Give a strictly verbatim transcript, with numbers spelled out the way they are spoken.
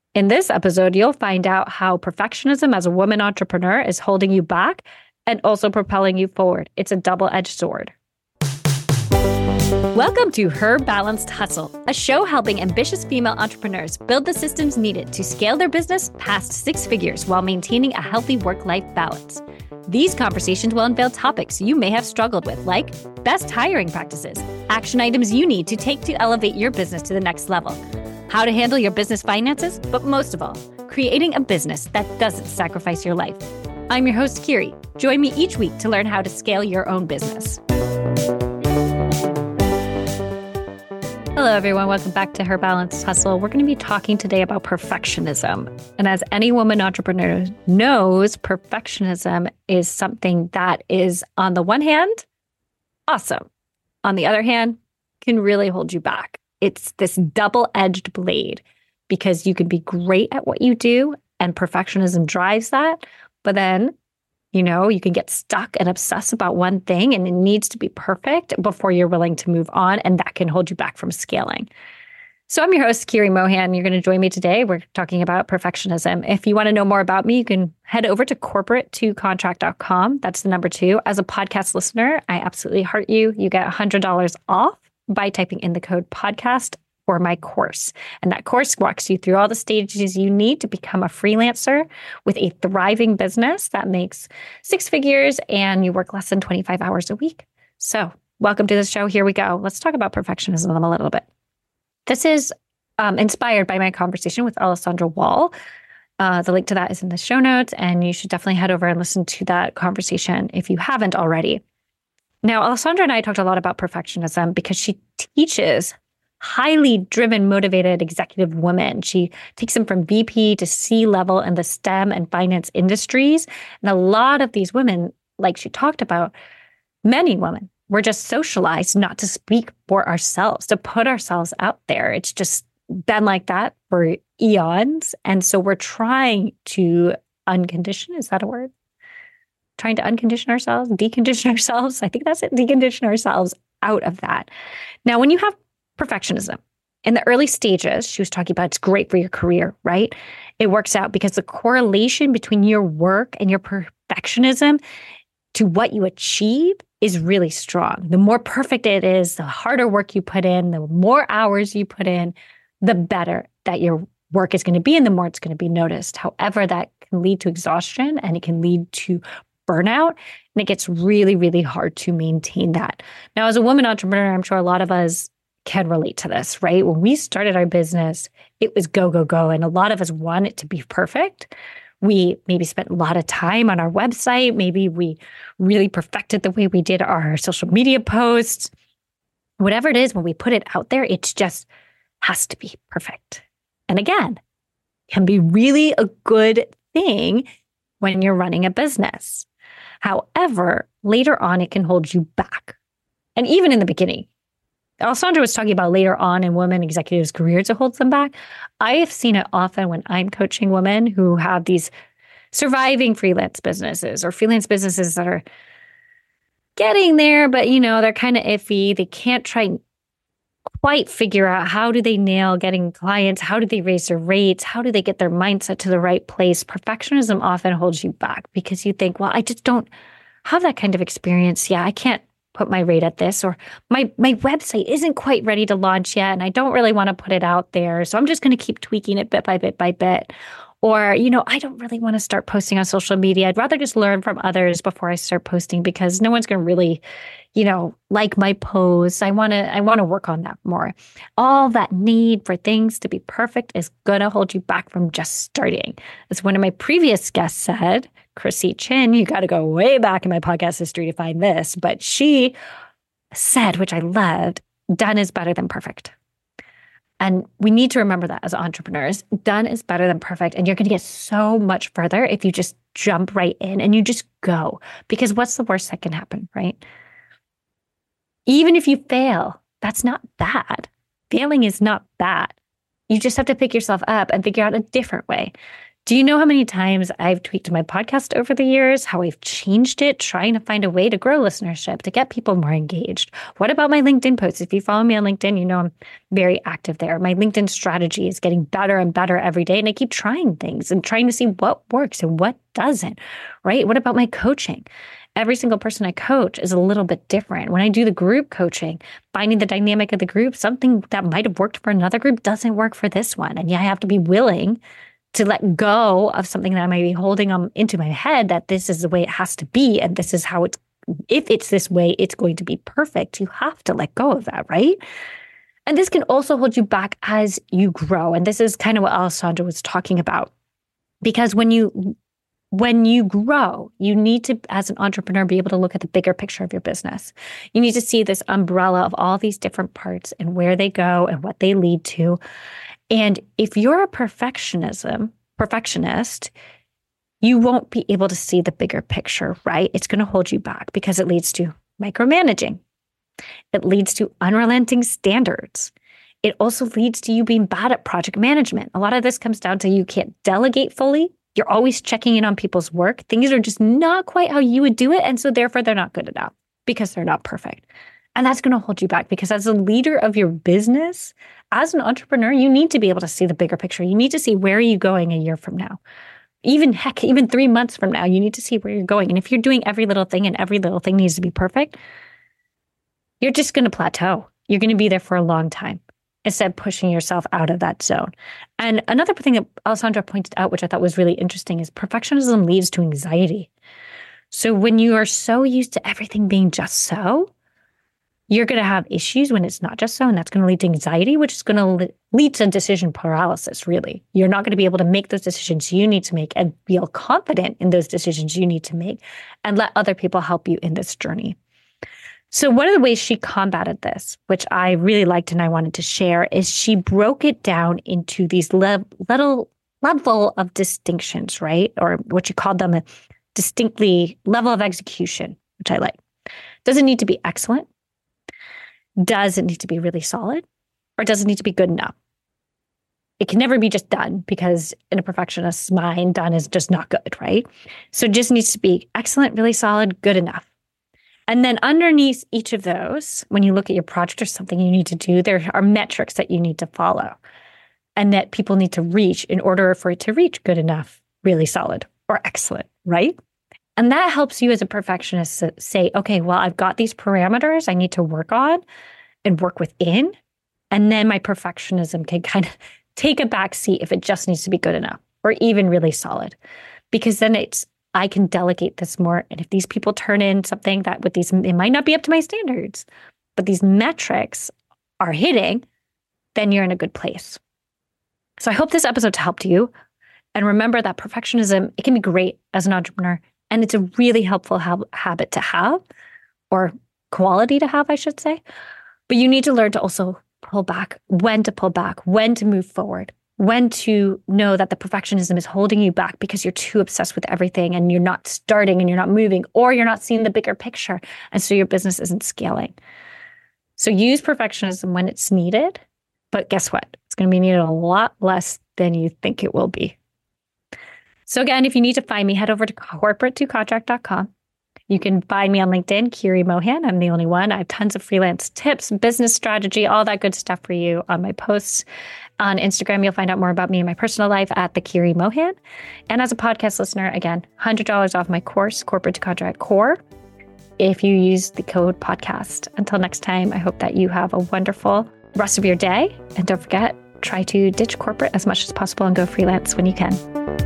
In this episode, you'll find out how perfectionism as a woman entrepreneur is holding you back and also propelling you forward. It's a double-edged sword. Welcome to Her Balanced Hustle, a show helping ambitious female entrepreneurs build the systems needed to scale their business past six figures while maintaining a healthy work-life balance. These conversations will unveil topics you may have struggled with, like best hiring practices, action items you need to take to elevate your business to the next level, how to handle your business finances, but most of all, creating a business that doesn't sacrifice your life. I'm your host, Kiri. Join me each week to learn how to scale your own business. Hello, everyone. Welcome back to Her Balanced Hustle. We're going to be talking today about perfectionism. And as any woman entrepreneur knows, perfectionism is something that is, on the one hand, awesome. On the other hand, can really hold you back. It's this double-edged blade because you can be great at what you do and perfectionism drives that. But then, you know, you can get stuck and obsess about one thing and it needs to be perfect before you're willing to move on. And that can hold you back from scaling. So I'm your host, Kiri Mohan. You're going to join me today. We're talking about perfectionism. If you want to know more about me, you can head over to corporate to contract dot com. That's the number two. As a podcast listener, I absolutely heart you. You get one hundred dollars off by typing in the code podcast for my course. And that course walks you through all the stages you need to become a freelancer with a thriving business that makes six figures and you work less than twenty-five hours a week. So welcome to the show. Here we go. Let's talk about perfectionism a little bit. This is um, inspired by my conversation with Alessandra Wall. Uh, the link to that is in the show notes, and you should definitely head over and listen to that conversation if you haven't already. Now, Alessandra and I talked a lot about perfectionism because she teaches highly driven, motivated executive women. She takes them from V P to C level in the STEM and finance industries. And a lot of these women, like she talked about, many women, were just socialized not to speak for ourselves, to put ourselves out there. It's just been like that for eons. And so we're trying to uncondition, is that a word? Trying to uncondition ourselves, decondition ourselves. I think that's it, decondition ourselves out of that. Now, when you have perfectionism, in the early stages, she was talking about it's great for your career, right? It works out because the correlation between your work and your perfectionism to what you achieve is really strong. The more perfect it is, the harder work you put in, the more hours you put in, the better that your work is going to be and the more it's going to be noticed. However, that can lead to exhaustion and it can lead to burnout, and it gets really, really hard to maintain that. Now, as a woman entrepreneur, I'm sure a lot of us can relate to this, right? When we started our business, it was go, go, go. And a lot of us want it to be perfect. We maybe spent a lot of time on our website. Maybe we really perfected the way we did our social media posts. Whatever it is, when we put it out there, it just has to be perfect. And again, can be really a good thing when you're running a business. However, later on, it can hold you back. And even in the beginning, Alessandra was talking about later on in women executives' careers, it holds them back. I have seen it often when I'm coaching women who have these surviving freelance businesses or freelance businesses that are getting there, but you know, they're kind of iffy. They can't try quite figure out how do they nail getting clients? How do they raise their rates? How do they get their mindset to the right place? Perfectionism often holds you back because you think, well, I just don't have that kind of experience. Yeah, I can't put my rate at this, or my, my website isn't quite ready to launch yet, and I don't really want to put it out there. So I'm just going to keep tweaking it bit by bit by bit. Or, you know, I don't really want to start posting on social media. I'd rather just learn from others before I start posting because no one's going to really, you know, like my posts. I want to, I want to work on that more. All that need for things to be perfect is going to hold you back from just starting. As one of my previous guests said, Chrissy Chin, you got to go way back in my podcast history to find this, but she said, which I loved, done is better than perfect. And we need to remember that as entrepreneurs, done is better than perfect. And you're going to get so much further if you just jump right in and you just go. Because what's the worst that can happen, right? Even if you fail, that's not bad. Failing is not bad. You just have to pick yourself up and figure out a different way Do you know how many times I've tweaked my podcast over the years, how I've changed it, trying to find a way to grow listenership, to get people more engaged? What about my LinkedIn posts? If you follow me on LinkedIn, you know I'm very active there. My LinkedIn strategy is getting better and better every day, and I keep trying things and trying to see what works and what doesn't, right? What about my coaching? Every single person I coach is a little bit different. When I do the group coaching, finding the dynamic of the group, something that might have worked for another group doesn't work for this one. And yeah, I have to be willing to let go of something that I might be holding on into my head, that this is the way it has to be. And this is how it's, if it's this way, it's going to be perfect. You have to let go of that, right? And this can also hold you back as you grow. And this is kind of what Alessandra was talking about. Because when you when you grow, you need to, as an entrepreneur, be able to look at the bigger picture of your business. You need to see this umbrella of all these different parts and where they go and what they lead to. And if you're a perfectionism, perfectionist, you won't be able to see the bigger picture, right? It's going to hold you back because it leads to micromanaging. It leads to unrelenting standards. It also leads to you being bad at project management. A lot of this comes down to you can't delegate fully. You're always checking in on people's work. Things are just not quite how you would do it. And so therefore, they're not good enough because they're not perfect. And that's going to hold you back because as a leader of your business, as an entrepreneur, you need to be able to see the bigger picture. You need to see where are you going a year from now. Even heck, even three months from now, you need to see where you're going. And if you're doing every little thing and every little thing needs to be perfect, you're just going to plateau. You're going to be there for a long time instead of pushing yourself out of that zone. And another thing that Alessandra pointed out, which I thought was really interesting, is perfectionism leads to anxiety. So when you are so used to everything being just so, you're going to have issues when it's not just so, and that's going to lead to anxiety, which is going to lead to decision paralysis, really. You're not going to be able to make those decisions you need to make and feel confident in those decisions you need to make and let other people help you in this journey. So one of the ways she combated this, which I really liked and I wanted to share, is she broke it down into these le- little level of distinctions, right? Or what she called them a distinctly level of execution, which I like. Does it need to be excellent? Does it need to be really solid? Or does it need to be good enough? It can never be just done because in a perfectionist's mind, done is just not good, right? So it just needs to be excellent, really solid, good enough. And then underneath each of those, when you look at your project or something you need to do, there are metrics that you need to follow and that people need to reach in order for it to reach good enough, really solid, or excellent, right? And that helps you as a perfectionist say, okay, well, I've got these parameters I need to work on and work within. And then my perfectionism can kind of take a back seat if it just needs to be good enough or even really solid, because then it's, I can delegate this more. And if these people turn in something that with these, it might not be up to my standards, but these metrics are hitting, then you're in a good place. So I hope this episode helped you. And remember that perfectionism, it can be great as an entrepreneur. And it's a really helpful ha- habit to have, or quality to have, I should say. But you need to learn to also pull back, when to pull back, when to move forward, when to know that the perfectionism is holding you back because you're too obsessed with everything and you're not starting and you're not moving, or you're not seeing the bigger picture. And so your business isn't scaling. So use perfectionism when it's needed. But guess what? It's going to be needed a lot less than you think it will be. So again, if you need to find me, head over to corporate to contract dot com. You can find me on LinkedIn, Kiri Mohan. I'm the only one. I have tons of freelance tips, business strategy, all that good stuff for you on my posts. On Instagram, you'll find out more about me and my personal life at the Kiri Mohan. And as a podcast listener, again, one hundred dollars off my course, Corporate to Contract Core, if you use the code podcast. Until next time, I hope that you have a wonderful rest of your day. And don't forget, try to ditch corporate as much as possible and go freelance when you can.